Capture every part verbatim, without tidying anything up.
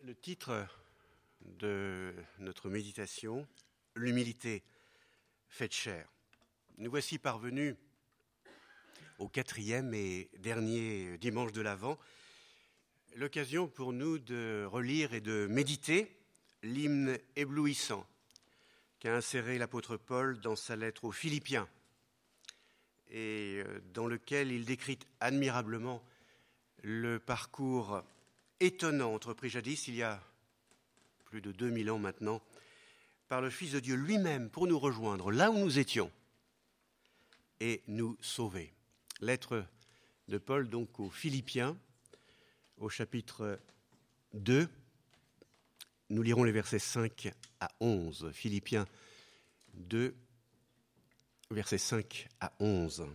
Le titre de notre méditation, l'humilité faite chair. Nous voici parvenus au quatrième et dernier dimanche de l'Avent, l'occasion pour nous de relire et de méditer l'hymne éblouissant qu'a inséré l'apôtre Paul dans sa lettre aux Philippiens et dans lequel il décrit admirablement le parcours étonnant entrepris jadis, il y a plus de deux mille ans maintenant, par le Fils de Dieu lui-même pour nous rejoindre là où nous étions et nous sauver. Lettre de Paul donc aux Philippiens, au chapitre deux, nous lirons les versets cinq à onze. Philippiens deux, versets cinq à onze.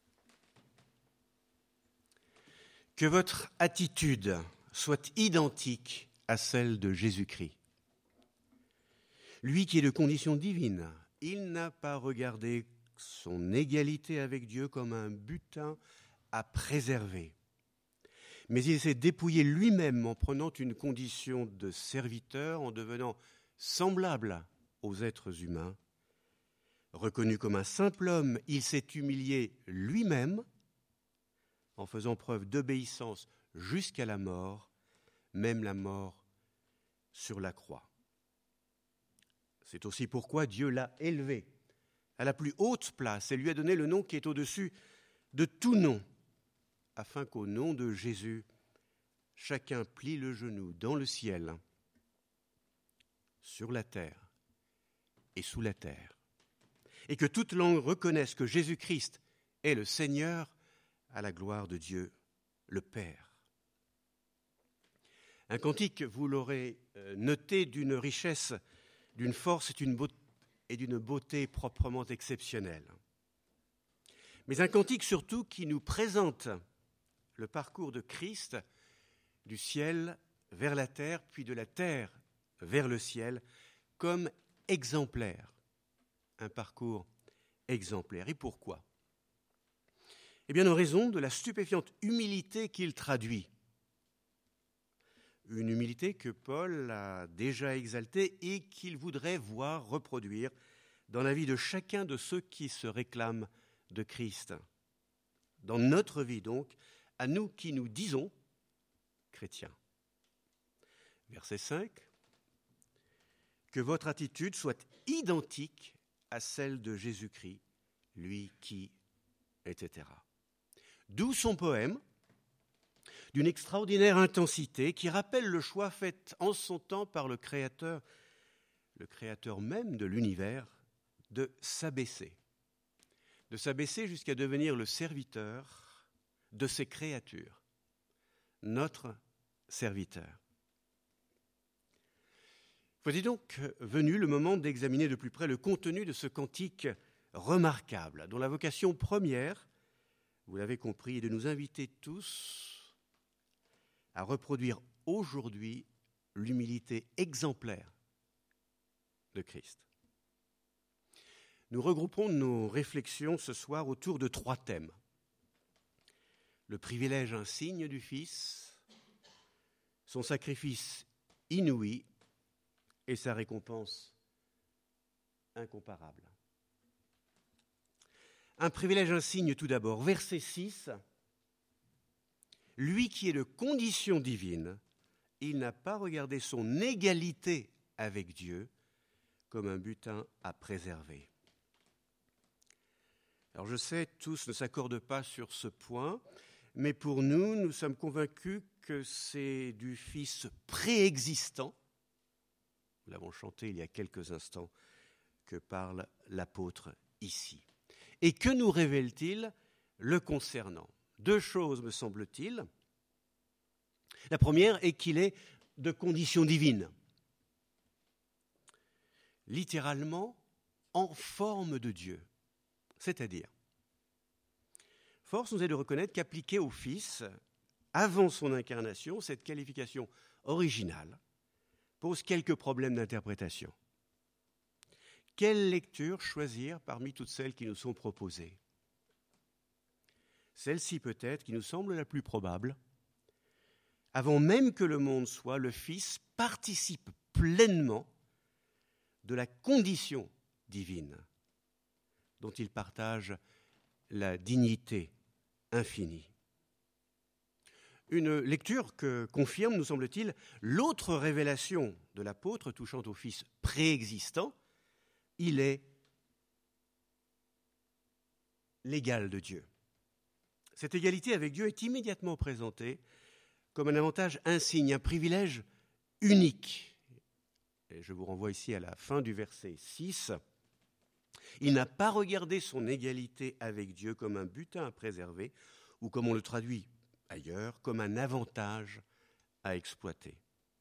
Que votre attitude soit identique à celle de Jésus-Christ. Lui qui est de condition divine, il n'a pas regardé son égalité avec Dieu comme un butin à préserver, mais il s'est dépouillé lui-même en prenant une condition de serviteur, en devenant semblable aux êtres humains. Reconnu comme un simple homme, il s'est humilié lui-même en faisant preuve d'obéissance jusqu'à la mort, même la mort sur la croix. C'est aussi pourquoi Dieu l'a élevé à la plus haute place et lui a donné le nom qui est au-dessus de tout nom, afin qu'au nom de Jésus, chacun plie le genou dans le ciel, sur la terre et sous la terre, et que toute langue reconnaisse que Jésus-Christ est le Seigneur à la gloire de Dieu, le Père. Un cantique, vous l'aurez noté, d'une richesse, d'une force et d'une beauté proprement exceptionnelle. Mais un cantique surtout qui nous présente le parcours de Christ du ciel vers la terre, puis de la terre vers le ciel, comme exemplaire. Un parcours exemplaire. Et pourquoi ? Eh bien, en raison de la stupéfiante humilité qu'il traduit. Une humilité que Paul a déjà exaltée et qu'il voudrait voir reproduire dans la vie de chacun de ceux qui se réclament de Christ. Dans notre vie donc, à nous qui nous disons chrétiens. Verset cinq. Que votre attitude soit identique à celle de Jésus-Christ, lui qui, et cetera. D'où son poème, d'une extraordinaire intensité qui rappelle le choix fait en son temps par le Créateur, le Créateur même de l'univers, de s'abaisser. De s'abaisser jusqu'à devenir le serviteur de ses créatures, notre serviteur. Voici donc venu le moment d'examiner de plus près le contenu de ce cantique remarquable, dont la vocation première, vous l'avez compris, est de nous inviter tous à reproduire aujourd'hui l'humilité exemplaire de Christ. Nous regrouperons nos réflexions ce soir autour de trois thèmes. Le privilège insigne du Fils, son sacrifice inouï et sa récompense incomparable. Un privilège insigne tout d'abord, verset six. Lui qui est de condition divine, il n'a pas regardé son égalité avec Dieu comme un butin à préserver. Alors je sais, tous ne s'accordent pas sur ce point, mais pour nous, nous sommes convaincus que c'est du Fils préexistant, nous l'avons chanté il y a quelques instants, que parle l'apôtre ici. Et que nous révèle-t-il le concernant ? Deux choses, me semble-t-il. La première est qu'il est de condition divine. Littéralement, en forme de Dieu. C'est-à-dire, force nous est de reconnaître qu'appliquée au Fils, avant son incarnation, cette qualification originale pose quelques problèmes d'interprétation. Quelle lecture choisir parmi toutes celles qui nous sont proposées ? Celle-ci peut-être, qui nous semble la plus probable, Avant même que le monde soit, le Fils participe pleinement de la condition divine dont il partage la dignité infinie. Une lecture que confirme, nous semble-t-il, l'autre révélation de l'apôtre touchant au Fils préexistant. Il est l'égal de Dieu. Cette égalité avec Dieu est immédiatement présentée comme un avantage insigne, un privilège unique. Et je vous renvoie ici à la fin du verset six. Il n'a pas regardé son égalité avec Dieu comme un butin à préserver, ou comme on le traduit ailleurs, comme un avantage à exploiter.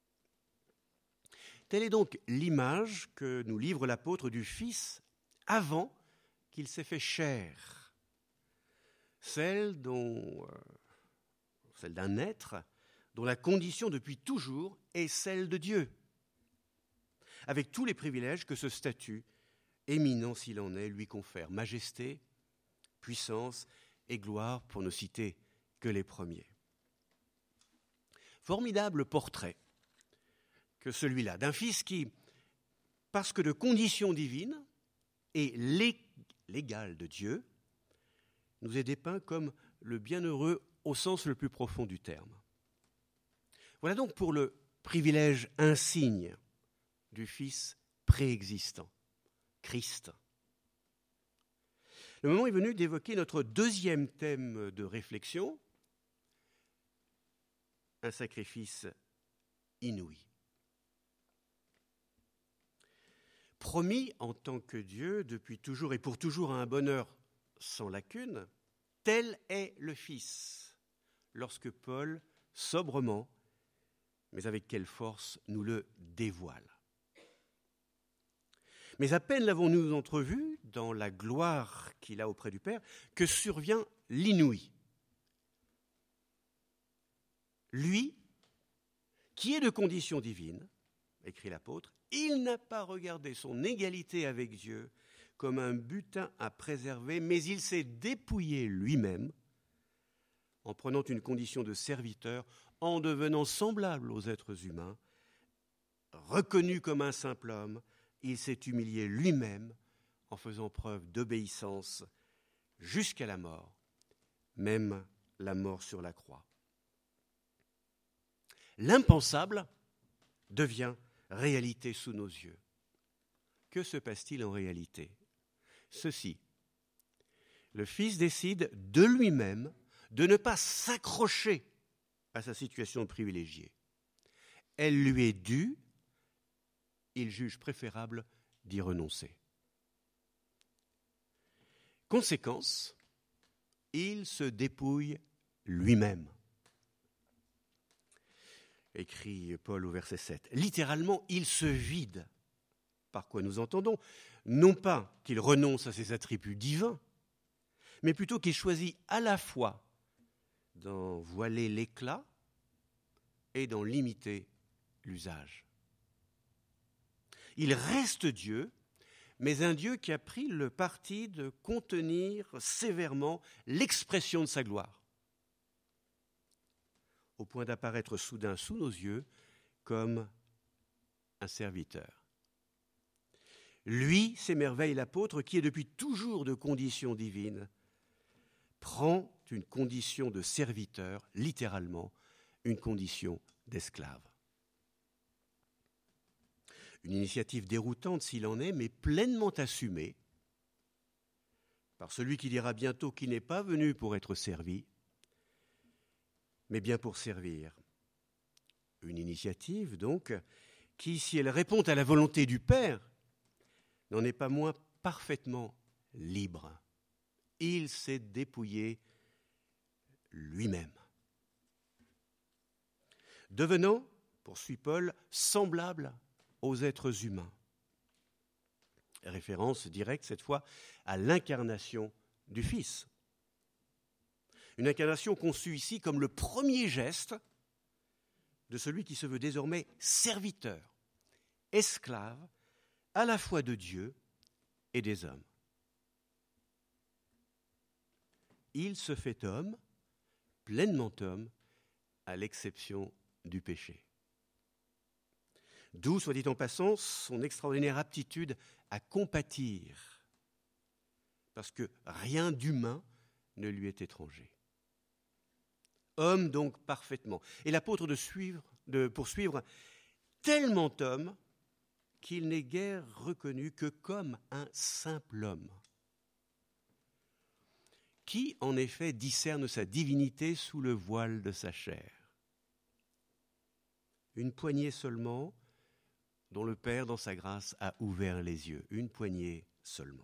Telle est donc l'image que nous livre l'apôtre du Fils avant qu'il s'ait fait chair, celle, dont, euh, celle d'un être dont la condition depuis toujours est celle de Dieu, avec tous les privilèges que ce statut, éminent s'il en est, lui confère, majesté, puissance et gloire, pour ne citer que les premiers. Formidable portrait que celui-là, d'un Fils qui, parce que de condition divine, est l'égal de Dieu, nous est dépeint comme le bienheureux au sens le plus profond du terme. Voilà donc pour le privilège insigne du Fils préexistant, Christ. Le moment est venu d'évoquer notre deuxième thème de réflexion, un sacrifice inouï. Promis en tant que Dieu depuis toujours et pour toujours à un bonheur sans lacune, tel est le Fils, lorsque Paul, sobrement, mais avec quelle force, nous le dévoile. Mais à peine l'avons-nous entrevu dans la gloire qu'il a auprès du Père que survient l'inouï. Lui, qui est de condition divine, écrit l'apôtre, il n'a pas regardé son égalité avec Dieu comme un butin à préserver, mais il s'est dépouillé lui-même en prenant une condition de serviteur, en devenant semblable aux êtres humains, reconnu comme un simple homme, il s'est humilié lui-même en faisant preuve d'obéissance jusqu'à la mort, même la mort sur la croix. L'impensable devient réalité sous nos yeux. Que se passe-t-il en réalité ? Ceci, le Fils décide de lui-même de ne pas s'accrocher à sa situation privilégiée. Elle lui est due, il juge préférable d'y renoncer. Conséquence, il se dépouille lui-même. Écrit Paul au verset sept. Littéralement, il se vide. Par quoi nous entendons, non pas qu'il renonce à ses attributs divins, mais plutôt qu'il choisit à la fois d'en voiler l'éclat et d'en limiter l'usage. Il reste Dieu, mais un Dieu qui a pris le parti de contenir sévèrement l'expression de sa gloire, au point d'apparaître soudain sous nos yeux comme un serviteur. Lui, s'émerveille l'apôtre, qui est depuis toujours de condition divine, prend une condition de serviteur, littéralement, une condition d'esclave. Une initiative déroutante s'il en est, mais pleinement assumée par celui qui dira bientôt qu'il n'est pas venu pour être servi, mais bien pour servir. Une initiative, donc, qui, si elle répond à la volonté du Père, n'en est pas moins parfaitement libre. Il s'est dépouillé lui-même. Devenant, poursuit Paul, semblable aux êtres humains. Référence directe, cette fois, à l'incarnation du Fils. Une incarnation conçue ici comme le premier geste de celui qui se veut désormais serviteur, esclave, à la fois de Dieu et des hommes. Il se fait homme, pleinement homme, à l'exception du péché. D'où, soit dit en passant, son extraordinaire aptitude à compatir, parce que rien d'humain ne lui est étranger. Homme donc parfaitement. Et l'apôtre de suivre, de poursuivre, tellement homme qu'il n'est guère reconnu que comme un simple homme. Qui, en effet, discerne sa divinité sous le voile de sa chair? Une poignée seulement, dont le Père, dans sa grâce, a ouvert les yeux. Une poignée seulement.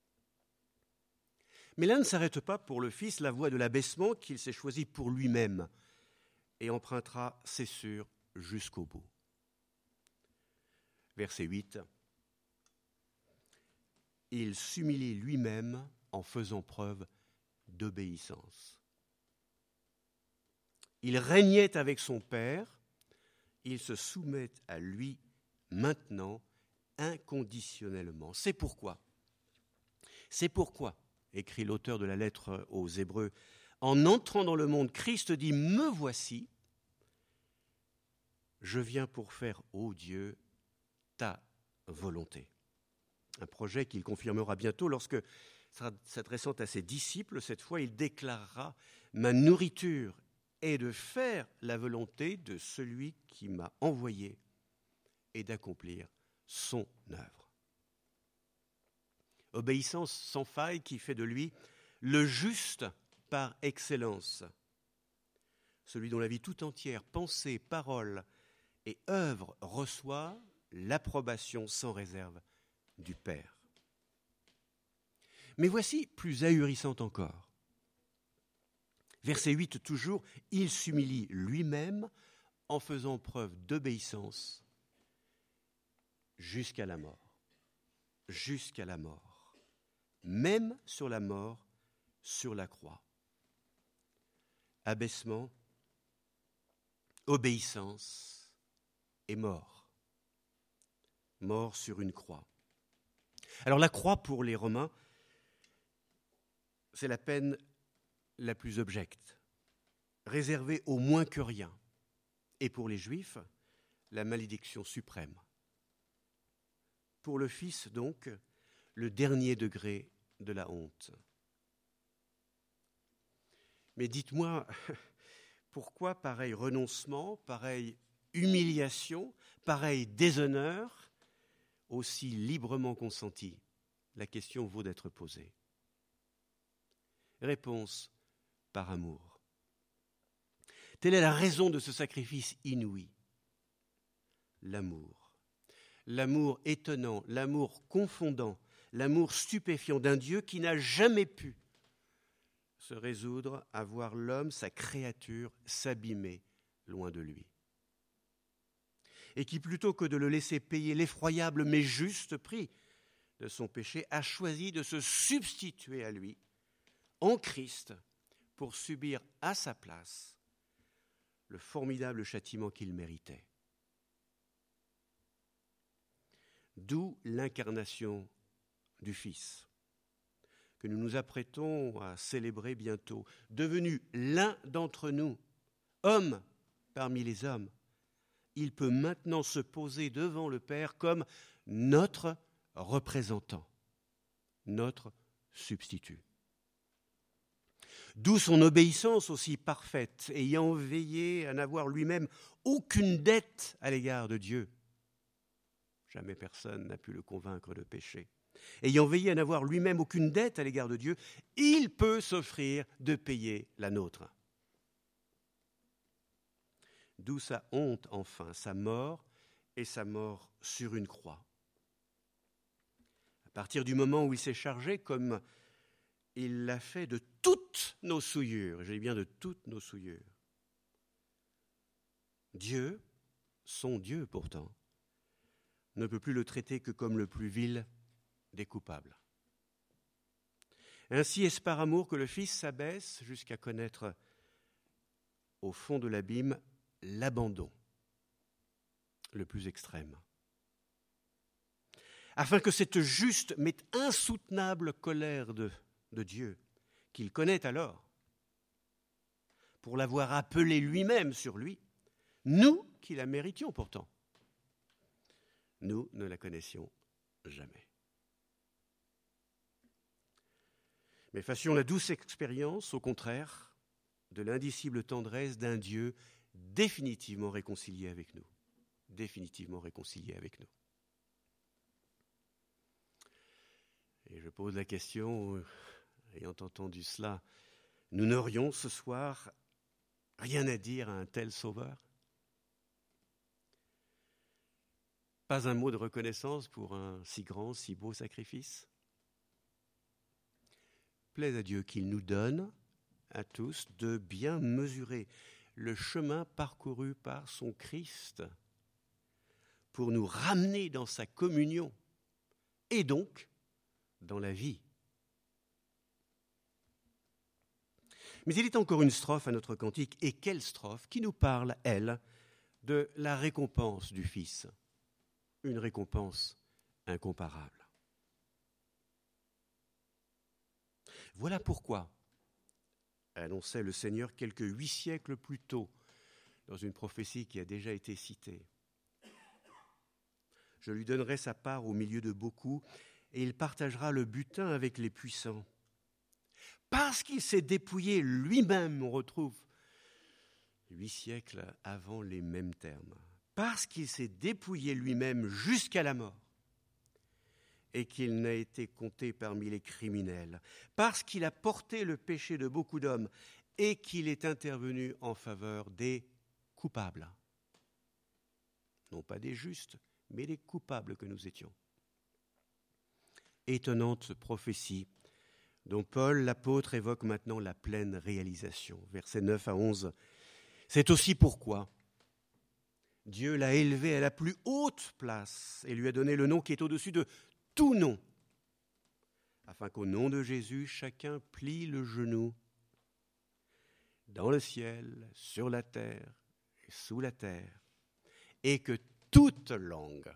Mais là ne s'arrête pas pour le Fils la voie de l'abaissement qu'il s'est choisie pour lui-même et empruntera, c'est sûr, jusqu'au bout. Verset huit. Il s'humilie lui-même en faisant preuve d'obéissance. Il régnait avec son Père, il se soumet à lui maintenant inconditionnellement. C'est pourquoi, c'est pourquoi, écrit l'auteur de la lettre aux Hébreux, en entrant dans le monde, Christ dit « Me voici, je viens pour faire, ô Dieu, ta volonté ». Un projet qu'il confirmera bientôt lorsque, s'adressant à ses disciples, cette fois, il déclarera « Ma nourriture est de faire la volonté de celui qui m'a envoyé et d'accomplir son œuvre ». Obéissance sans faille qui fait de lui le juste par excellence, celui dont la vie tout entière, pensée, parole et œuvre reçoit l'approbation sans réserve du Père. Mais voici plus ahurissant encore. Verset huit toujours, il s'humilie lui-même en faisant preuve d'obéissance jusqu'à la mort. Jusqu'à la mort. Même sur la mort, sur la croix. Abaissement, obéissance et mort. Mort sur une croix. Alors la croix pour les Romains, c'est la peine la plus abjecte, réservée au moins que rien. Et pour les Juifs, la malédiction suprême. Pour le Fils, donc, le dernier degré de la honte. Mais dites-moi, pourquoi pareil renoncement, pareille humiliation, pareil déshonneur, aussi librement consenti? La question vaut d'être posée. Réponse, par amour. Telle est la raison de ce sacrifice inouï. L'amour. L'amour étonnant, l'amour confondant, l'amour stupéfiant d'un Dieu qui n'a jamais pu se résoudre à voir l'homme, sa créature, s'abîmer loin de lui. Et qui, plutôt que de le laisser payer l'effroyable mais juste prix de son péché, a choisi de se substituer à lui, en Christ, pour subir à sa place le formidable châtiment qu'il méritait. D'où l'incarnation du Fils, que nous nous apprêtons à célébrer bientôt, devenu l'un d'entre nous, homme parmi les hommes. Il peut maintenant se poser devant le Père comme notre représentant, notre substitut. D'où son obéissance aussi parfaite, ayant veillé à n'avoir lui-même aucune dette à l'égard de Dieu. Jamais personne n'a pu le convaincre de péché. Ayant veillé à n'avoir lui-même aucune dette à l'égard de Dieu, il peut s'offrir de payer la nôtre. D'où sa honte, enfin, sa mort et sa mort sur une croix. À partir du moment où il s'est chargé, comme il l'a fait, de toutes nos souillures, je dis bien de toutes nos souillures. Dieu, son Dieu pourtant, ne peut plus le traiter que comme le plus vil des coupables. Ainsi est-ce par amour que le Fils s'abaisse jusqu'à connaître au fond de l'abîme l'abandon le plus extrême, afin que cette juste mais insoutenable colère de, de Dieu, qu'il connaît alors, pour l'avoir appelé lui-même sur lui, nous qui la méritions pourtant. Nous ne la connaissions jamais. Mais fassions la douce expérience, au contraire, de l'indicible tendresse d'un Dieu définitivement réconcilié avec nous. Définitivement réconcilié avec nous. Et je pose la question, ayant entendu cela, nous n'aurions ce soir rien à dire à un tel sauveur? Pas un mot de reconnaissance pour un si grand, si beau sacrifice? Plaise à Dieu qu'il nous donne à tous de bien mesurer le chemin parcouru par son Christ pour nous ramener dans sa communion et donc dans la vie. Mais il est encore une strophe à notre cantique, et quelle strophe, qui nous parle, elle, de la récompense du Fils, une récompense incomparable. Voilà pourquoi annonçait le Seigneur quelques huit siècles plus tôt, dans une prophétie qui a déjà été citée. Je lui donnerai sa part au milieu de beaucoup, et il partagera le butin avec les puissants. Parce qu'il s'est dépouillé lui-même, on retrouve huit siècles avant les mêmes termes, parce qu'il s'est dépouillé lui-même jusqu'à la mort, et qu'il n'a été compté parmi les criminels, parce qu'il a porté le péché de beaucoup d'hommes, et qu'il est intervenu en faveur des coupables. Non pas des justes, mais des coupables que nous étions. Étonnante prophétie dont Paul, l'apôtre, évoque maintenant la pleine réalisation. Versets neuf à onze. C'est aussi pourquoi Dieu l'a élevé à la plus haute place et lui a donné le nom qui est au-dessus de tout nom, afin qu'au nom de Jésus, chacun plie le genou dans le ciel, sur la terre et sous la terre, et que toute langue,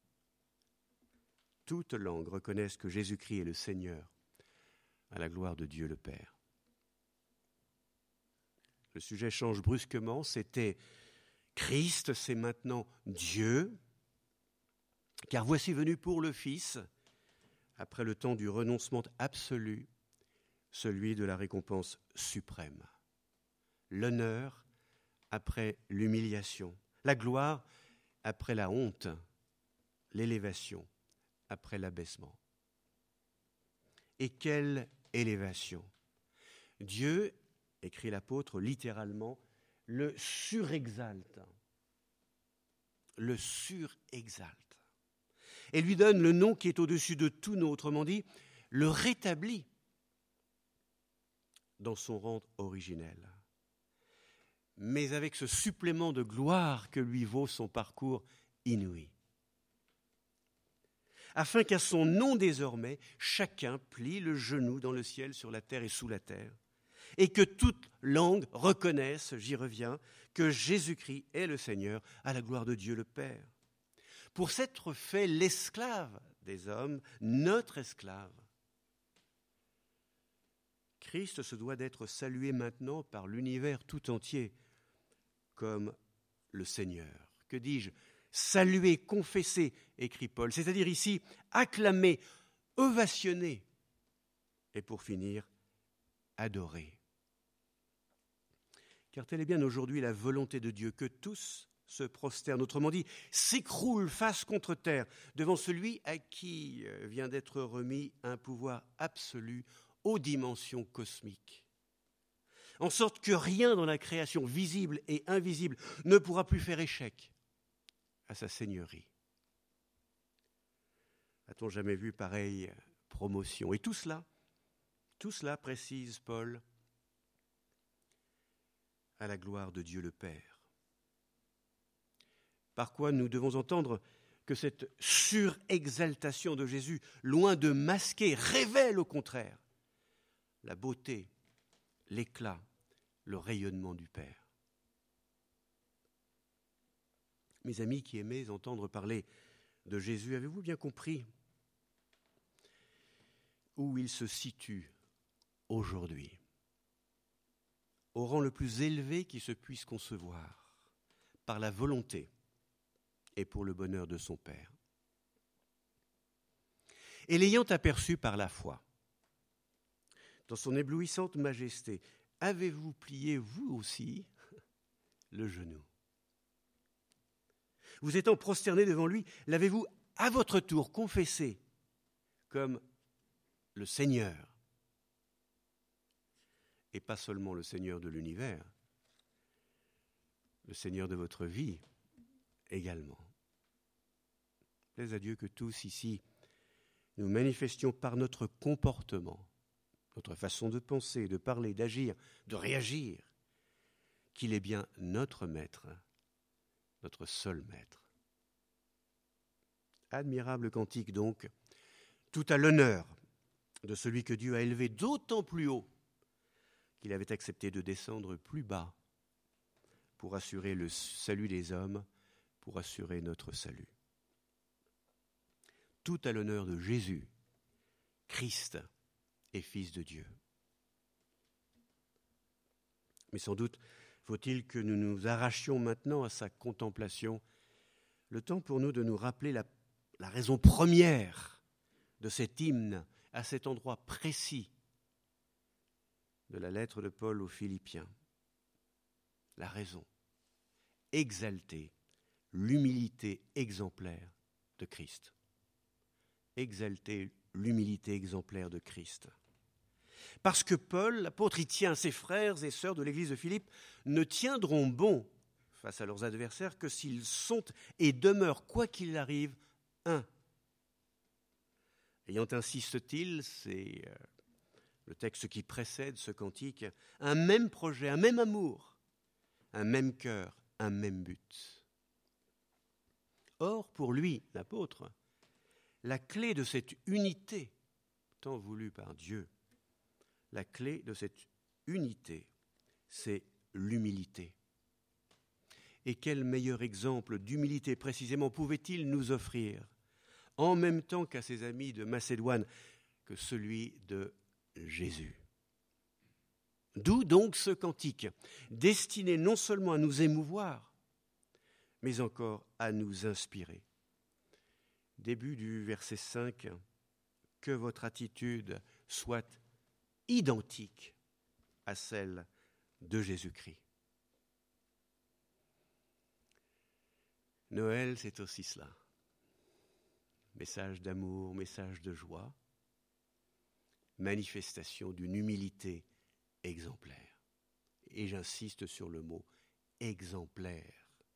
toute langue reconnaisse que Jésus-Christ est le Seigneur, à la gloire de Dieu le Père. Le sujet change brusquement, c'était Christ, c'est maintenant Dieu, car voici venu pour le Fils, après le temps du renoncement absolu, celui de la récompense suprême. L'honneur après l'humiliation, la gloire après la honte, l'élévation après l'abaissement. Et quelle élévation! Dieu, écrit l'apôtre littéralement, le surexalte. Le surexalte. Et lui donne le nom qui est au-dessus de tout nom, autrement dit, le rétablit dans son rang originel. Mais avec ce supplément de gloire que lui vaut son parcours inouï. Afin qu'à son nom désormais, chacun plie le genou dans le ciel, sur la terre et sous la terre, et que toute langue reconnaisse, j'y reviens, que Jésus-Christ est le Seigneur, à la gloire de Dieu le Père. Pour s'être fait l'esclave des hommes, notre esclave, Christ se doit d'être salué maintenant par l'univers tout entier comme le Seigneur. Que dis-je ? Salué, confessé, écrit Paul, c'est-à-dire ici acclamé, ovationné, et pour finir, adoré. Car telle est bien aujourd'hui la volonté de Dieu, que tous se prosternent, autrement dit, s'écroulent face contre terre devant celui à qui vient d'être remis un pouvoir absolu aux dimensions cosmiques. En sorte que rien dans la création visible et invisible ne pourra plus faire échec à sa seigneurie. A-t-on jamais vu pareille promotion? Et tout cela, tout cela, précise Paul, à la gloire de Dieu le Père. Par quoi nous devons entendre que cette surexaltation de Jésus, loin de masquer, révèle au contraire la beauté, l'éclat, le rayonnement du Père. Mes amis qui aimez entendre parler de Jésus, avez-vous bien compris où il se situe aujourd'hui? Au rang le plus élevé qui se puisse concevoir, par la volonté et pour le bonheur de son Père. Et l'ayant aperçu par la foi, dans son éblouissante majesté, avez-vous plié, vous aussi, le genou? Vous étant prosterné devant lui, l'avez-vous à votre tour confessé comme le Seigneur, et pas seulement le Seigneur de l'univers, le Seigneur de votre vie également. Plaise à Dieu que tous ici, nous manifestions par notre comportement, notre façon de penser, de parler, d'agir, de réagir, qu'il est bien notre maître, notre seul maître. Admirable cantique donc, tout à l'honneur de celui que Dieu a élevé d'autant plus haut qu'il avait accepté de descendre plus bas pour assurer le salut des hommes, pour assurer notre salut. Tout à l'honneur de Jésus, Christ et Fils de Dieu. Mais sans doute faut-il que nous nous arrachions maintenant à sa contemplation, le temps pour nous de nous rappeler la, la raison première de cet hymne à cet endroit précis de la lettre de Paul aux Philippiens. La raison, exalter l'humilité exemplaire de Christ. Exalter l'humilité exemplaire de Christ. Parce que Paul, l'apôtre, il tient ses frères et sœurs de l'église de Philippe, ne tiendront bon face à leurs adversaires que s'ils sont et demeurent, quoi qu'il arrive, un. Ayant ainsi, ce-t-il, c'est euh, le texte qui précède ce cantique, un même projet, un même amour, un même cœur, un même but. Or, pour lui, l'apôtre, la clé de cette unité, tant voulue par Dieu, la clé de cette unité, c'est l'humilité. Et quel meilleur exemple d'humilité précisément pouvait-il nous offrir, en même temps qu'à ses amis de Macédoine, que celui de Jésus? D'où donc ce cantique, destiné non seulement à nous émouvoir, mais encore à nous inspirer. Début du verset cinq, que votre attitude soit identique à celle de Jésus-Christ. Noël, c'est aussi cela. Message d'amour, message de joie, manifestation d'une humilité exemplaire. Et j'insiste sur le mot exemplaire.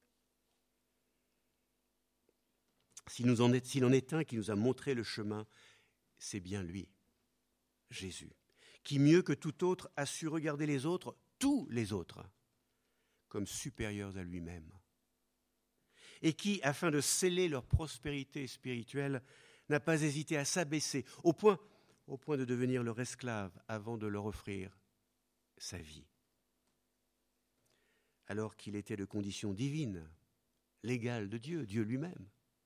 Si nous en est, s'il en est un qui nous a montré le chemin, c'est bien lui, Jésus, qui mieux que tout autre a su regarder les autres, tous les autres, comme supérieurs à lui-même. Et qui, afin de sceller leur prospérité spirituelle, n'a pas hésité à s'abaisser au point, au point de devenir leur esclave avant de leur offrir sa vie. Alors qu'il était de condition divine, l'égal de Dieu, Dieu lui-même.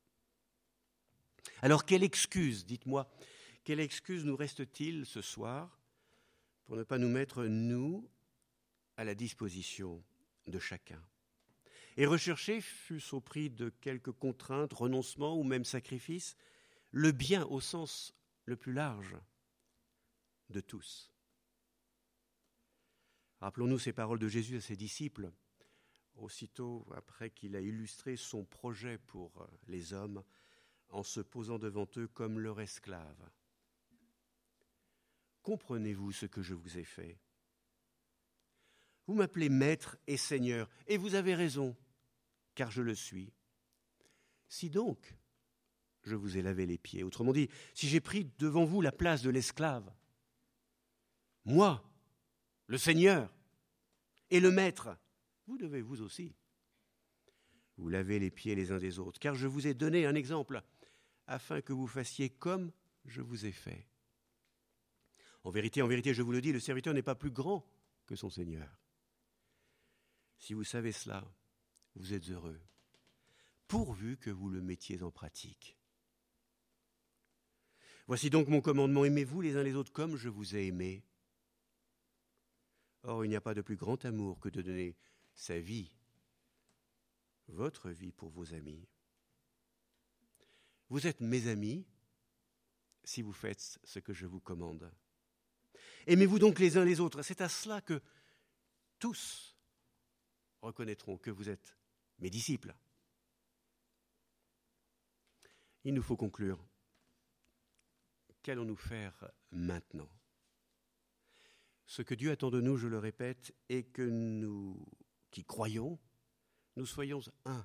Alors quelle excuse, dites-moi, quelle excuse nous reste-t-il ce soir pour ne pas nous mettre, nous, à la disposition de chacun? Et rechercher, fût-ce au prix de quelques contraintes, renoncements ou même sacrifices, le bien au sens le plus large de tous. Rappelons-nous ces paroles de Jésus à ses disciples, aussitôt après qu'il a illustré son projet pour les hommes, en se posant devant eux comme leur esclave. Comprenez-vous ce que je vous ai fait? Vous m'appelez maître et seigneur, et vous avez raison, car je le suis. Si donc, je vous ai lavé les pieds, autrement dit, si j'ai pris devant vous la place de l'esclave, moi, le Seigneur et le Maître, vous devez vous aussi vous laver les pieds les uns des autres, car je vous ai donné un exemple, afin que vous fassiez comme je vous ai fait. En vérité, en vérité, je vous le dis, le serviteur n'est pas plus grand que son Seigneur. Si vous savez cela, vous êtes heureux, pourvu que vous le mettiez en pratique. Voici donc mon commandement, aimez-vous les uns les autres comme je vous ai aimés. Or, il n'y a pas de plus grand amour que de donner sa vie votre vie pour vos amis. Vous êtes mes amis si vous faites ce que je vous commande. Aimez-vous donc les uns les autres. C'est à cela que tous reconnaîtront que vous êtes mes disciples. Il nous faut conclure. Qu'allons-nous faire maintenant ? Ce que Dieu attend de nous, je le répète, est que nous, qui croyons, nous soyons un.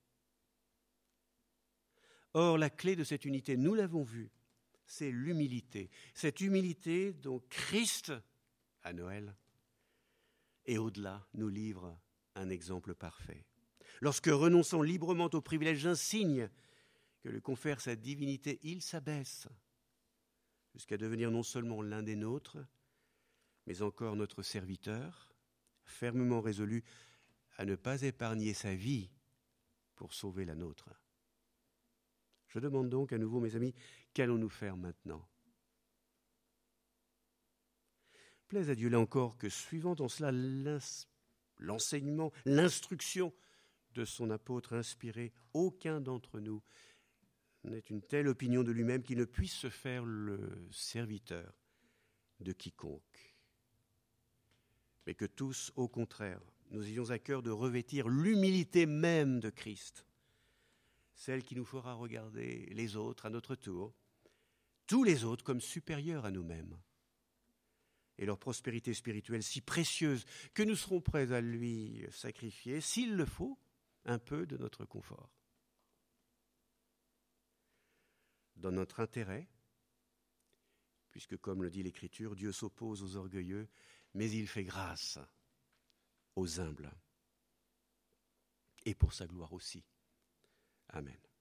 Or, la clé de cette unité, nous l'avons vu, c'est l'humilité. Cette humilité dont Christ, à Noël, et au-delà, nous livre un exemple parfait. Lorsque, renonçant librement au privilège insigne que lui confère sa divinité, il s'abaisse jusqu'à devenir non seulement l'un des nôtres, mais encore notre serviteur, fermement résolu à ne pas épargner sa vie pour sauver la nôtre. Je demande donc à nouveau, mes amis, qu'allons-nous faire maintenant ? Plaise à Dieu là encore que, suivant en cela l'enseignement, l'instruction de son apôtre inspiré, aucun d'entre nous n'ait une telle opinion de lui-même qu'il ne puisse se faire le serviteur de quiconque. Mais que tous, au contraire, nous ayons à cœur de revêtir l'humilité même de Christ, celle qui nous fera regarder les autres à notre tour, tous les autres comme supérieurs à nous-mêmes, et leur prospérité spirituelle si précieuse que nous serons prêts à lui sacrifier, s'il le faut, un peu de notre confort. Dans notre intérêt, puisque comme le dit l'Écriture, Dieu s'oppose aux orgueilleux, mais il fait grâce aux humbles, et pour sa gloire aussi. Amen.